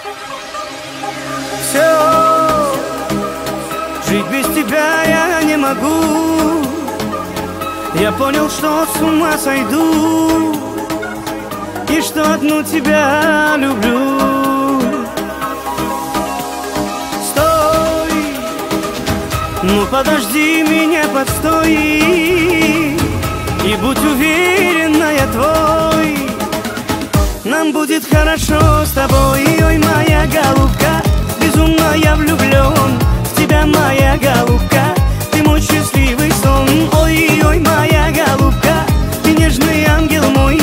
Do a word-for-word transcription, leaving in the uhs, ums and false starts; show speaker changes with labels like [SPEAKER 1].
[SPEAKER 1] Все, жить без тебя я не могу. Я понял, что с ума сойду, и что одну тебя люблю. Стой, ну подожди меня, подстой, и будь уверена, я твой. Нам будет хорошо с тобой. Ой, моя голубка, безумно я влюблен в тебя, моя голубка, ты мой счастливый сон. Ой, ой, моя голубка, ты нежный ангел мой.